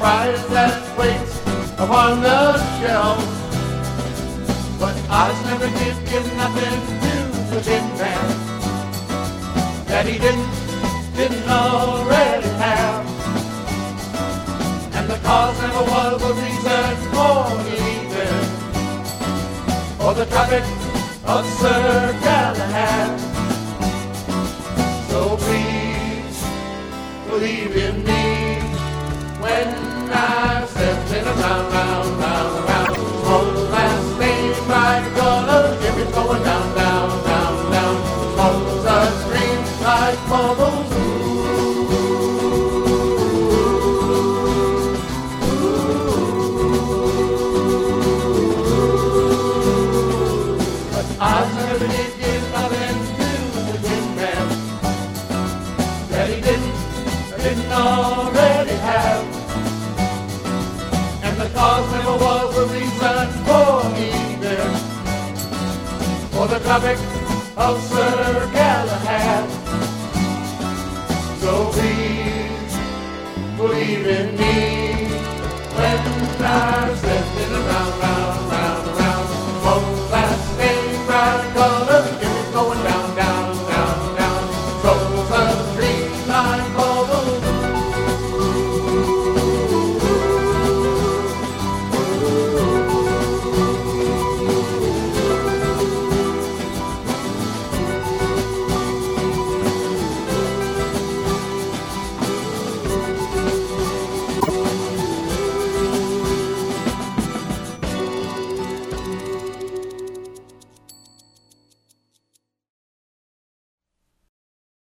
prize that waits upon the shelf. But Oz never did give nothing to the Tin Man that he didn't already have. And the cause never was a reason for leaving, or the Tropic of Sir Galahad. So please believe in me when I step in a round, round, round, round. Small last name, my gonna give it going down, down, down, down. Small the streams like bubbles. I never did give nothing to the Tin Man that he didn't already have. And the cause never was a reason for leaving, or the Tropic of Sir Galahad. So please believe in me when I step in a round, round.